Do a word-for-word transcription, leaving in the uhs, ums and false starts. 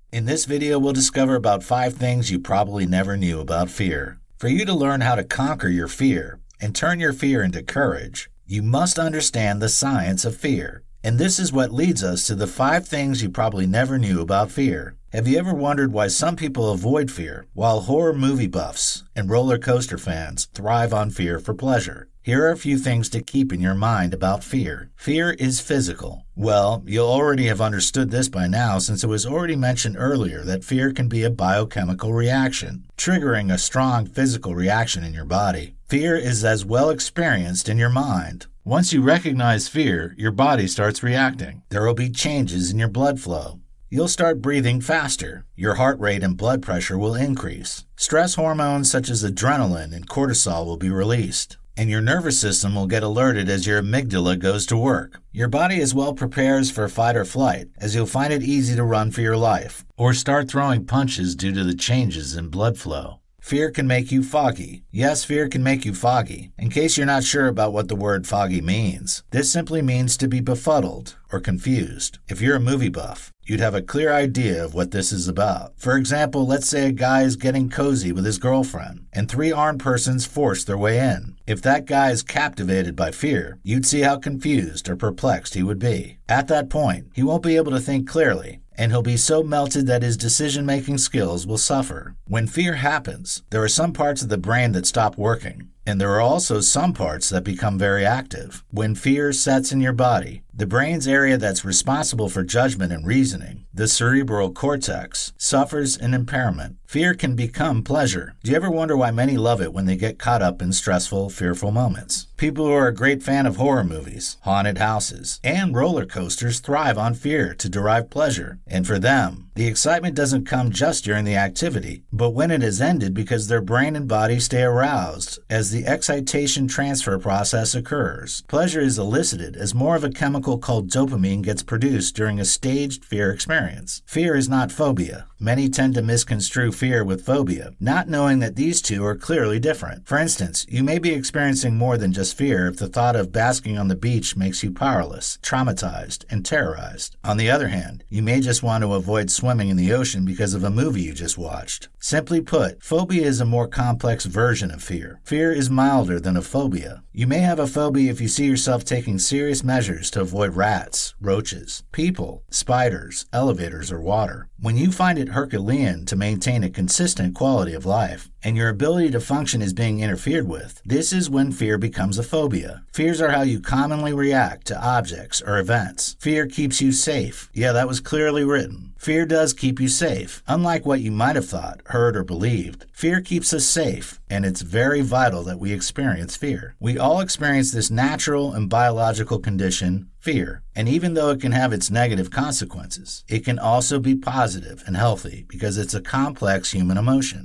In this video, we'll discover about five things you probably never knew about fear. For you to learn how to conquer your fear and turn your fear into courage, you must understand the science of fear. And this is what leads us to the five things you probably never knew about fear. Have you ever wondered why some people avoid fear, while horror movie buffs and roller coaster fans thrive on fear for pleasure? Here are a few things to keep in your mind about fear. Fear is physical. Well, you'll already have understood this by now, since it was already mentioned earlier that fear can be a biochemical reaction, triggering a strong physical reaction in your body. Fear is as well experienced in your mind. Once you recognize fear, your body starts reacting. There will be changes in your blood flow. You'll start breathing faster. Your heart rate and blood pressure will increase. Stress hormones such as adrenaline and cortisol will be released, and your nervous system will get alerted as your amygdala goes to work. Your body as well prepares for fight or flight, as you'll find it easy to run for your life or start throwing punches due to the changes in blood flow. Fear can make you foggy. Yes, fear can make you foggy. In case you're not sure about what the word foggy means, this simply means to be befuddled or confused. If you're a movie buff, you'd have a clear idea of what this is about. For example, let's say a guy is getting cozy with his girlfriend, and three armed persons force their way in. If that guy is captivated by fear, you'd see how confused or perplexed he would be. At that point, he won't be able to think clearly, and he'll be so melted that his decision-making skills will suffer. When fear happens, there are some parts of the brain that stop working, and there are also some parts that become very active. When fear sets in your body, the brain's area that's responsible for judgment and reasoning, the cerebral cortex, suffers an impairment. Fear can become pleasure. Do you ever wonder why many love it when they get caught up in stressful, fearful moments? People who are a great fan of horror movies, haunted houses, and roller coasters thrive on fear to derive pleasure. And for them, the excitement doesn't come just during the activity, but when it has ended, because their brain and body stay aroused as the excitation transfer process occurs. Pleasure is elicited as more of a chemical called dopamine gets produced during a staged fear experience. Fear is not phobia. Many tend to misconstrue fear with phobia, not knowing that these two are clearly different. For instance, you may be experiencing more than just fear if the thought of basking on the beach makes you powerless, traumatized, and terrorized. On the other hand, you may just want to avoid swimming in the ocean because of a movie you just watched. Simply put, phobia is a more complex version of fear. Fear is milder than a phobia. You may have a phobia if you see yourself taking serious measures to avoid rats, roaches, people, spiders, elevators, or water. When you find it Herculean to maintain a consistent quality of life, and your ability to function is being interfered with, this is when fear becomes a phobia. Fears are how you commonly react to objects or events. Fear keeps you safe. Yeah, that was clearly written. Fear does keep you safe. Unlike what you might have thought, heard, or believed, fear keeps us safe, and it's very vital that we experience fear. We all experience this natural and biological condition, fear, and even though it can have its negative consequences, it can also be positive and healthy because it's a complex human emotion.